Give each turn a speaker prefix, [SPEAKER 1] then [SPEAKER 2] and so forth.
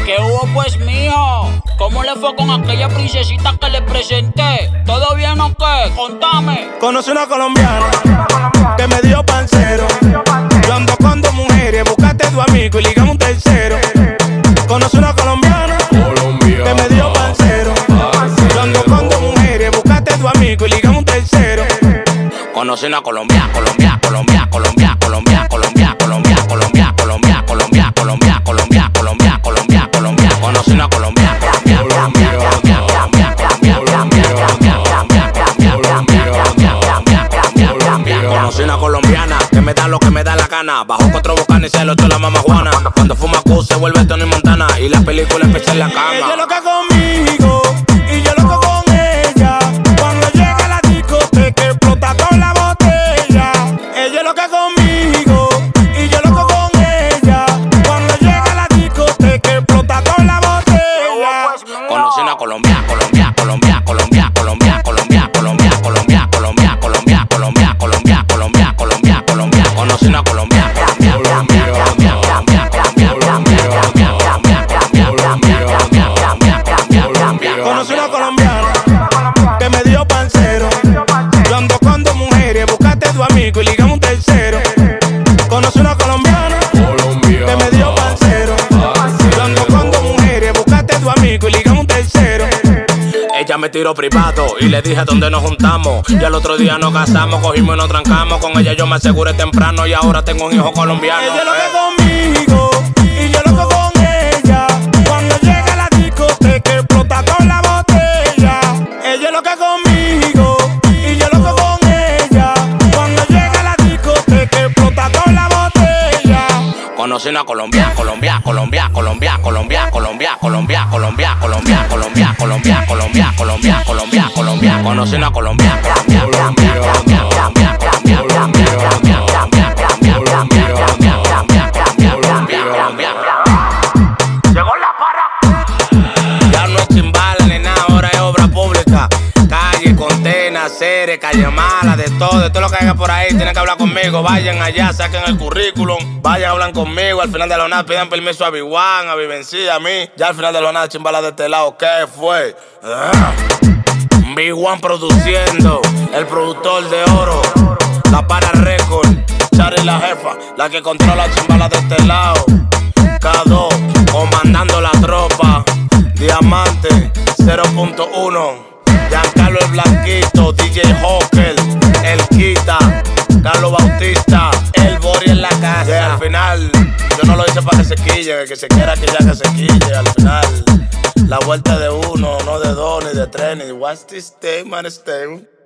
[SPEAKER 1] ¿Qué hubo pues, mijo? ¿Cómo le fue con aquella princesita que le presenté? ¿Todo bien o qué? Contame.
[SPEAKER 2] Conocí una colombiana que me dio pancero. Yo ando con dos mujeres, buscaste tu amigo y ligamos un tercero. Conocí una colombiana que me dio pancero. Yo ando con dos mujeres, buscaste tu amigo y ligamos un tercero.
[SPEAKER 1] Conocí una Colombia. Conocí una Colombia. Conocí una colombiana que me da lo que me da la gana. Bajo 4 bocanes y se lo echó la mamá Juana. Cuando fuma Q se vuelve Tony Montana y la película empieza en la cama.
[SPEAKER 2] Ella es loca conmigo y yo loco con ella. Cuando llega a la discoteca explota toda la botella. Ella es loca conmigo y yo loco con ella. Cuando llega a la discoteca explota toda la botella.
[SPEAKER 1] Conocí una Colombia. Conocí una Colombia.
[SPEAKER 2] Conocí una colombiana que me dio pancero. Yo ando con dos mujeres, buscaste tu amigo y ligamos un tercero. Conocí una colombiana que me dio pancero. Yo ando con dos mujeres, buscaste tu amigo y ligamos un tercero.
[SPEAKER 1] Ella me tiró privado y le dije dónde nos juntamos. Y al otro día nos casamos, cogimos y nos trancamos. Con ella yo me aseguré temprano y ahora tengo un hijo colombiano.
[SPEAKER 2] Ella es loca conmigo y yo loco con ella. Cuando llega a la discoteca explota toda la botella. Ella es loca conmigo y yo loco con ella. Cuando llega a la discoteca explota toda la botella.
[SPEAKER 1] Conocí una Colombia. Conocí una Colombia. Llegó la para. Ya no es chimbala ni nada, ahora es obra pública. Calle, contena, serie, calle mala, de todo lo que haya por ahí. Tienen que hablar conmigo. Vayan allá, saquen el currículum. Vayan, hablan conmigo. Al final de la nada pidan permiso a Big1, a Vivencí, a mí. Ya al final de la nada, chimbala de este lado, ¿qué fue? Big1 produciendo, el productor de oro, la para record, Charlie la jefa, la que controla chimbala de este lado. K2, comandando la tropa, Diamante 0.1, Giancarlo el Blanquito, DJ Hawker, el Quita, Carlos Bautista, el Bori en la casa. Yeah, al final, yo no lo hice para que se quille, el que se quiera que ya que se quille, al final. La vuelta de uno, no de dos, ni de tres, ni what's this thing, man,